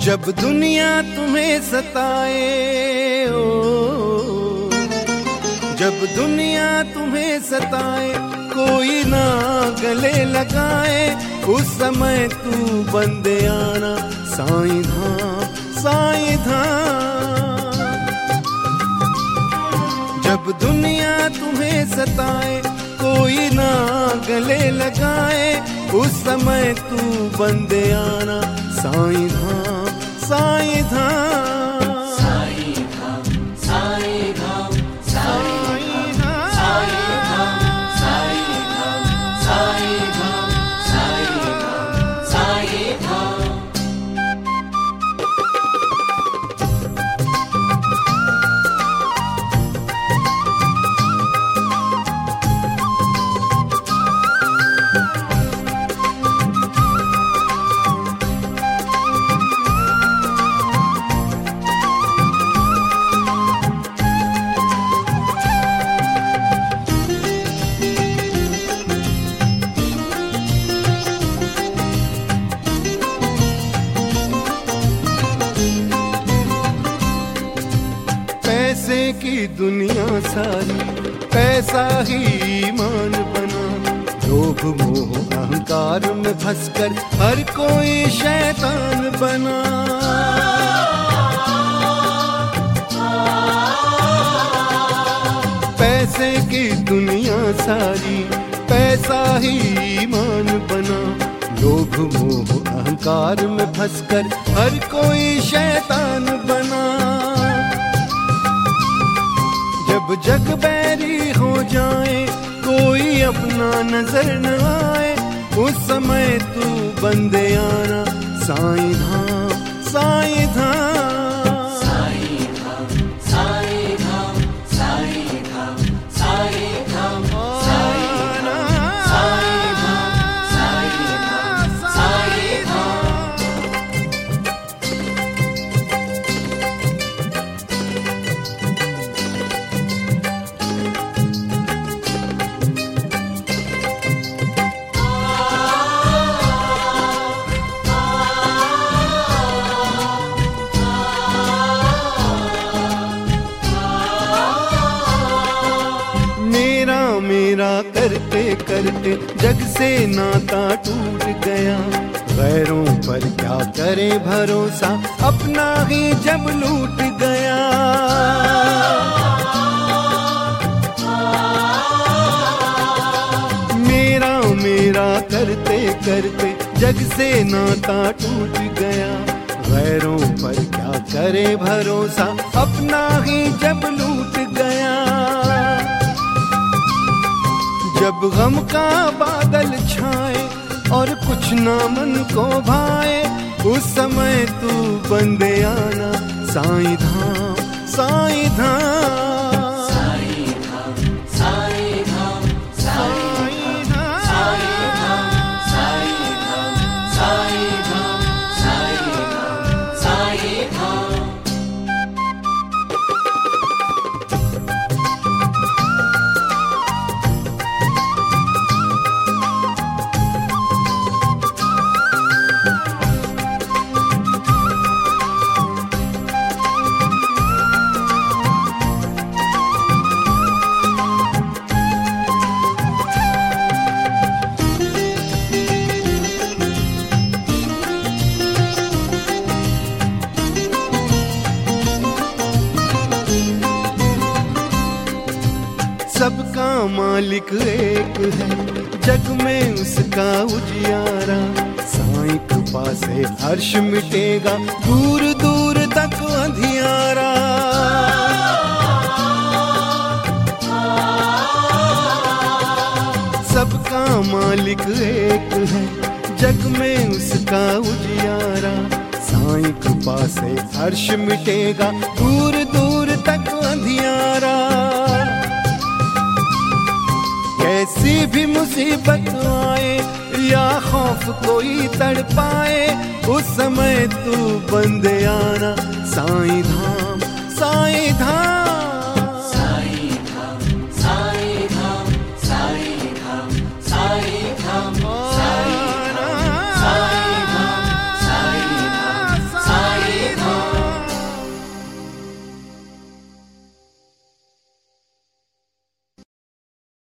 जब दुनिया तुम्हें सताए ओ, जब दुनिया तुम्हें सताए, कोई ना गले लगाए, उस समय तू बंदे आना साईं धाम, साईं धाम। जब दुनिया तुम्हें सताए, कोई ना गले लगाए, उस समय तू बंदे आना साईं धाम, साईं धाम, साईं धाम, साईं धाम, साईं धाम, साईं धाम, साईं धाम, साईं धाम, साईं धाम। पैसे की दुनिया सारी, पैसा ही ईमान बना, लोभ मोह अहंकार में फंसकर हर कोई शैतान बना। पैसे की दुनिया सारी, पैसा ही ईमान बना, लोभ मोह अहंकार में फंसकर हर कोई शैतान बना। जब जग बैरी हो जाए, कोई अपना नजर न आए, उस समय तू बंदे आना साईं धाम, साईं धाम, साईं धाम, साईं धाम, साईं धाम, साईं धाम, साईं धाम, साईं धाम, साईं धाम। मेरा करते करते जग से नाता टूट गया, गैरों पर क्या करे भरोसा, अपना ही जब लूट गया। मेरा मेरा करते करते जग से नाता टूट गया, गैरों पर क्या करे भरोसा, अपना ही जब लूट गया। जब गम का बादल छाए और कुछ ना मन को भाए, उस समय तू बंदे आना साईं धाम, साईं धाम, साईं धाम, साईं धाम, साईं धाम, साईं धाम, साईं धाम, साईं धाम, साईं धाम। सबका मालिक एक है, जग में उसका उजियारा, साईं कृपा से हर्ष मिटेगा, दूर दूर तक अंधियारा। सबका मालिक एक है, जग में उसका उजियारा, साईं कृपा से हर्ष मिटेगा, दूर दूर तक अंधियारा। कैसी भी मुसीबत आए या खौफ कोई तड़पाए, उस समय तू बंदे आना साईं धाम,